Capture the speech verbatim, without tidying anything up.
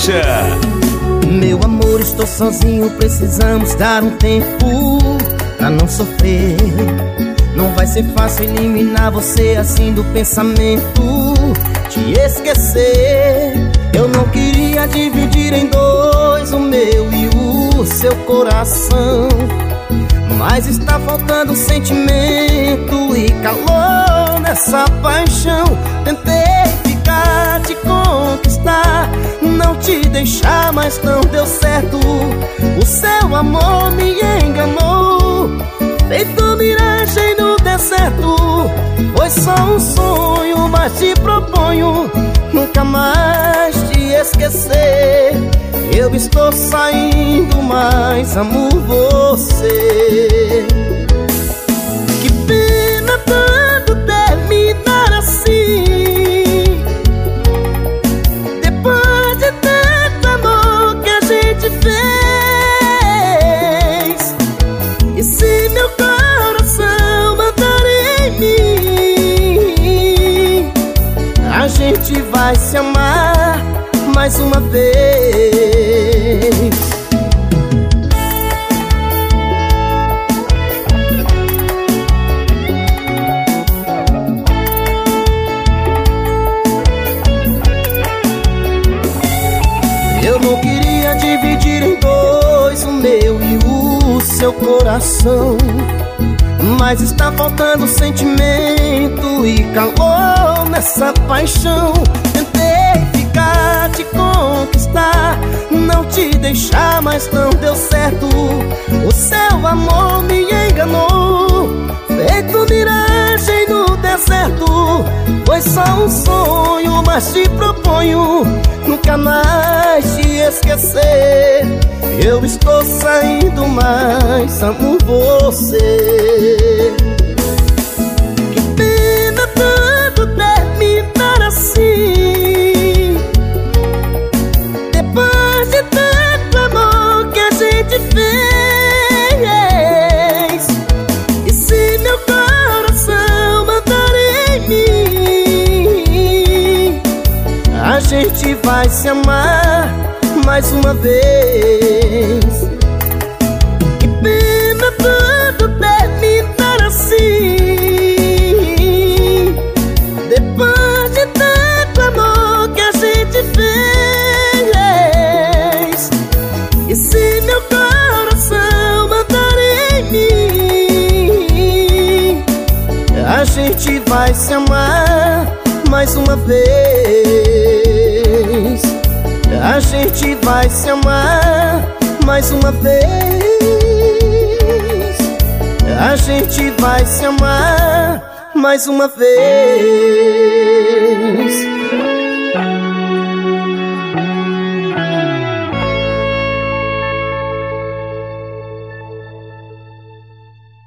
Rocha. Meu amor, estou sozinho, precisamos dar um tempo pra não sofrer. Não vai ser fácil eliminar você assim do pensamento, te esquecer. Eu não queria dividir em dois o meu e o seu coração, mas está faltando sentimento e calor nessa paixão. Tentei ficar, te conquistar, não te deixar, mas não deu certo. O seu amor me enganou, feito miragem no deserto. Foi só um sonho, mas te proponho nunca mais te esquecer. Eu estou saindo, mas amo você. Que pena tanto terminar assim, depois de tanto amor que a gente fez. E se meu coração mandar em mim, a gente vai se amar mais uma vez. Eu não queria dividir em dois o meu e o seu coração, mas está faltando sentimento e calor nessa paixão. Tentei ficar, te conquistar, não te deixar, mas não deu certo. O seu amor me enganou, feito miragem no deserto. Foi só um sonho, mas te proponho nunca mais te esquecer. Eu estou saindo, mas amo você. Que pena tanto terminar assim, depois de tanto amor que a gente fez. E se meu coração mandar em mim, a gente vai se amar mais uma vez. Que pena tanto terminar assim, depois de tanto amor que a gente fez. E se meu coração mandar em mim, a gente vai se amar mais uma vez. A gente vai se amar mais uma vez. A gente vai se amar mais uma vez.